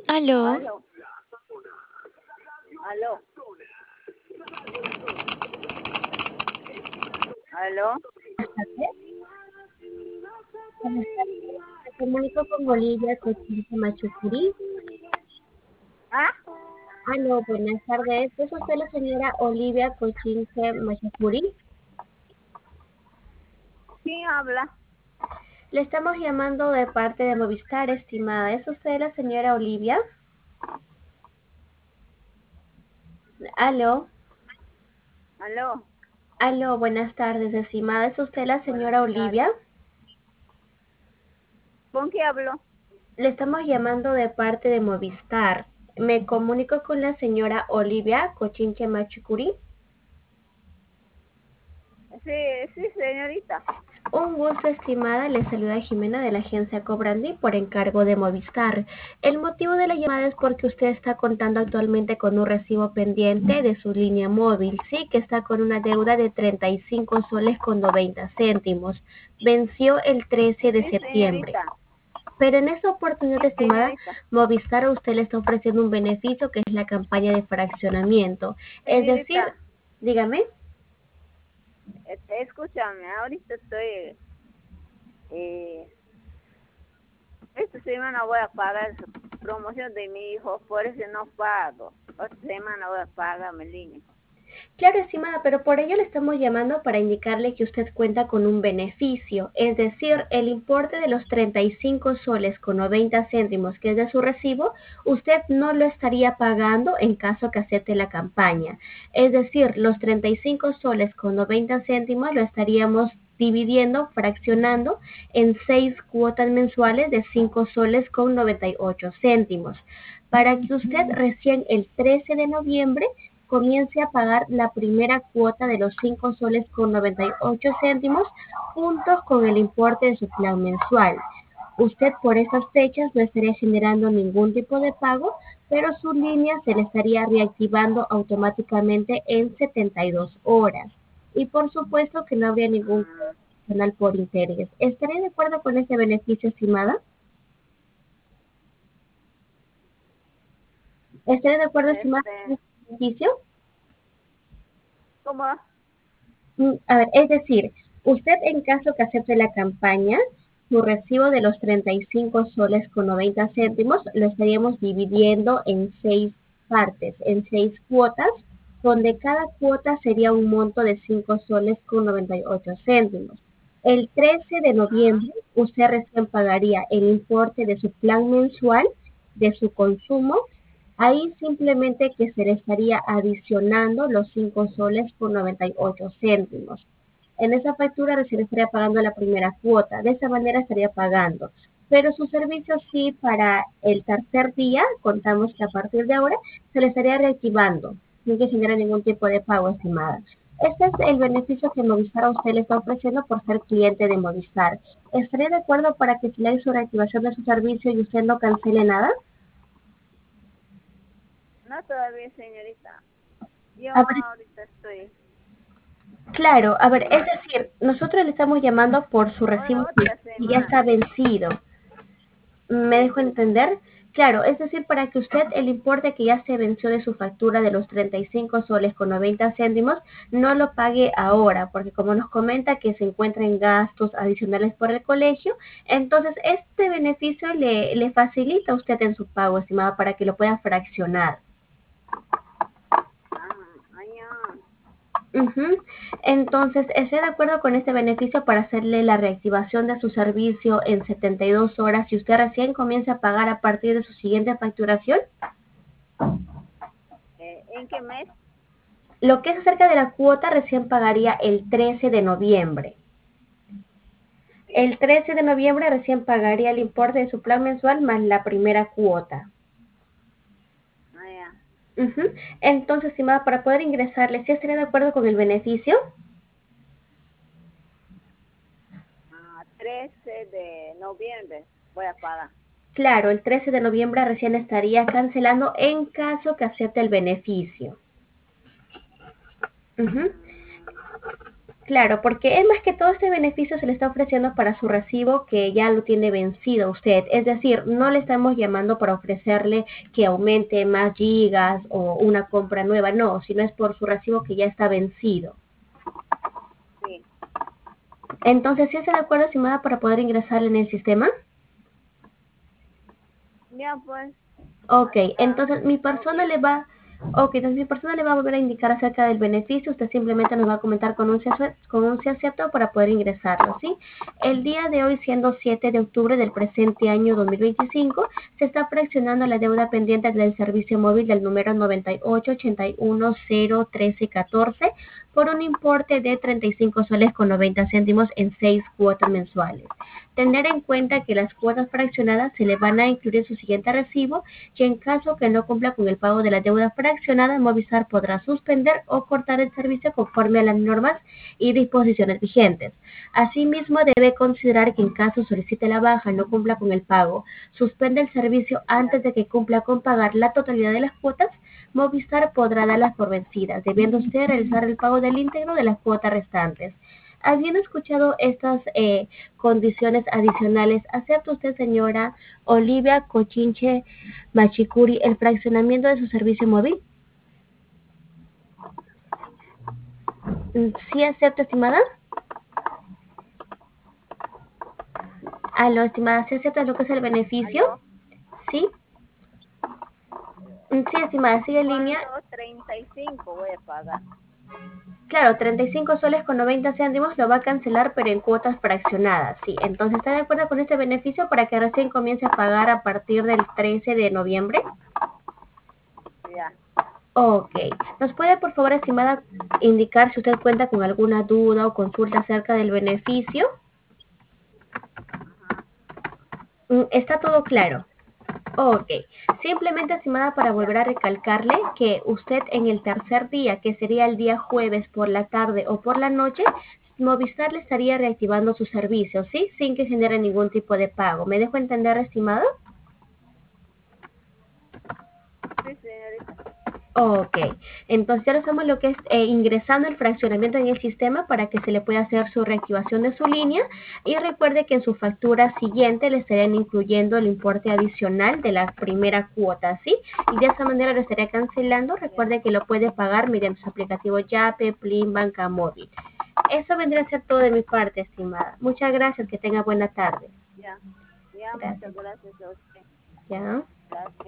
Aló, Aló, aló, aló. Buenas tardes. Me comunico con Bolivia, Cochincha Machucurí. ¿Ah? Aló, buenas tardes. ¿Es usted la señora Olivia Cochinche Machucurí? ¿Quién habla? Le estamos llamando de parte de Movistar, estimada. ¿Es usted la señora Olivia? Aló, Aló, aló, buenas tardes, estimada. ¿Es usted la buenas señora tardes. Olivia? ¿Con quién hablo? Le estamos llamando de parte de Movistar. Me comunico con la señora Olivia Cochinche Machucurí. Sí, sí, señorita. Un gusto, estimada. Le saluda Jimena de la agencia Cobrandi por encargo de Movistar. El motivo de la llamada es porque usted está contando actualmente con un recibo pendiente de su línea móvil, sí, que está con una deuda de 35 soles con 90 céntimos. Venció el 13 de Sí, septiembre. señorita. Pero en esta oportunidad, Sí, estimada, señorita. Movistar a usted le está ofreciendo un beneficio que es la campaña de fraccionamiento. Es decir, Señorita, dígame. escúchame, ahorita estoy, eh, esta semana voy a pagar su promoción de mi hijo, por eso no pago. Otra semana voy a pagar mi línea. Claro, estimada, pero por ello le estamos llamando para indicarle que usted cuenta con un beneficio, es decir, el importe de los 35 soles con 90 céntimos que es de su recibo, usted no lo estaría pagando en caso que acepte la campaña. Es decir, los 35 soles con 90 céntimos lo estaríamos dividiendo, fraccionando en 6 cuotas mensuales de 5 soles con 98 céntimos, para que usted recién el 13 de noviembre comience a pagar la primera cuota de los 5 soles con 98 céntimos juntos con el importe de su plan mensual. Usted por esas fechas no estaría generando ningún tipo de pago, pero su línea se le estaría reactivando automáticamente en 72 horas. Y por supuesto que no habría ningún Ah, canal por interés. ¿Estaría de acuerdo con ese beneficio, estimada? ¿Estaría de acuerdo, estimada, con este, ese beneficio? ¿cómo? A ver, es decir, usted en caso que acepte la campaña, su recibo de los 35 soles con 90 céntimos lo estaríamos dividiendo en 6 partes, en 6 cuotas, donde cada cuota sería un monto de 5 soles con 98 céntimos. El 13 de Ah, noviembre usted recién pagaría el importe de su plan mensual, de su consumo. Ahí simplemente que se le estaría adicionando los 5 soles por 98 céntimos. En esa factura recién estaría pagando la primera cuota. De esa manera estaría pagando. Pero su servicio sí para el tercer día, contamos que a partir de ahora se le estaría reactivando, sin que genere ningún tipo de pago, estimada. Este es el beneficio que Movistar a usted le está ofreciendo por ser cliente de Movistar. ¿Estaría de acuerdo para que se le haga su reactivación de su servicio y usted no cancele nada? no todavía, señorita. Yo A ver, ahorita estoy, claro, a ver, es eh, decir, nosotros le estamos llamando por su recibo otra que ya está semana. vencido. ¿Me Sí. dejo entender? Claro, es decir, para que usted el importe que ya se venció de su factura de los 35 soles con 90 céntimos no lo pague ahora, porque como nos comenta que se encuentra en gastos adicionales por el colegio, entonces este beneficio le facilita a usted en su pago, estimada, para que lo pueda fraccionar. Ah, mañana. Ujú. Entonces, ¿esté de acuerdo con este beneficio para hacerle la reactivación de su servicio en 72 horas y usted recién comienza a pagar a partir de su siguiente facturación? ¿En qué mes? Lo que es acerca de la cuota recién pagaría el 13 de noviembre. El 13 de noviembre recién pagaría el importe de su plan mensual más la primera cuota. Ah, ya. Ujú. Entonces, estimada, para poder ingresarle, ¿sí estaría de acuerdo con el beneficio? 13 de noviembre voy a pagar. Claro, el 13 de noviembre recién estaría cancelando en caso que acepte el beneficio. Ujú. Mm, Claro, porque es más que todo este beneficio se le está ofreciendo para su recibo que ya lo tiene vencido usted. Es decir, no le estamos llamando para ofrecerle que aumente más gigas o una compra nueva, no, sino es por su recibo que ya está vencido. Sí, Entonces, ¿sí está de acuerdo, estimada, para poder ingresar en el sistema? ya pues, Ok, hasta entonces mi todo persona bien. le va, ok, entonces mi persona le va a volver a indicar acerca del beneficio, usted simplemente nos va a comentar con un sí acepto para poder ingresarlo, ¿sí? El día de hoy, siendo 7 de octubre del presente año 2025, se está fraccionando la deuda pendiente del servicio móvil del número 9881011314 por un importe de 35 soles con 90 céntimos en 6 cuotas mensuales. Tener en cuenta que las cuotas fraccionadas se le van a incluir en su siguiente recibo y en caso que no cumpla con el pago de la deuda fraccionada, Movistar podrá suspender o cortar el servicio conforme a las normas y disposiciones vigentes. Asimismo, debe considerar que en caso solicite la baja y no cumpla con el pago, suspende el servicio antes de que cumpla con pagar la totalidad de las cuotas, Movistar podrá darlas por vencidas, debiendo usted realizar el pago del íntegro de las cuotas restantes. Habiendo escuchado estas condiciones adicionales, ¿acepta usted, señora Olivia Cochinche Machicuri, el fraccionamiento de su servicio móvil? ¿Sí acepta, estimada? Aló, estimada, ¿sí acepta lo que es el beneficio? ¿Aló? ¿Sí? Sí, estimada, sigue en línea. ¿Cuánto? 35 voy a pagar. Claro, 35 soles con 90 céntimos lo va a cancelar, pero en cuotas fraccionadas, sí. Entonces, ¿está de acuerdo con este beneficio para que recién comience a pagar a partir del 13 de noviembre? Ya. Ok. ¿Nos puede, por favor, estimada, indicar si usted cuenta con alguna duda o consulta acerca del beneficio? Ajá. ¿Está todo claro? Ok. Simplemente, estimada, para Ya. volver a recalcarle que usted en el tercer día, que sería el día jueves por la tarde o por la noche, Movistar le estaría reactivando su servicio, ¿sí? Sin que genere ningún tipo de pago. ¿Me dejo entender, estimado? Sí, señorita. Ok, entonces ahora estamos lo que es ingresando el fraccionamiento en el sistema para que se le pueda hacer su reactivación de su línea y recuerde que en su factura siguiente le estarían incluyendo el importe adicional de la primera cuota, ¿sí? Y de esa manera lo estaría cancelando. Ya. Recuerde que lo puede pagar mediante su aplicativo Yape, Plin, Banca Móvil. Eso vendría a ser todo de mi parte, estimada. Muchas gracias, que tenga buena tarde. Ya. Ya, muchas Gracias. gracias a usted. ¿Ya? Gracias.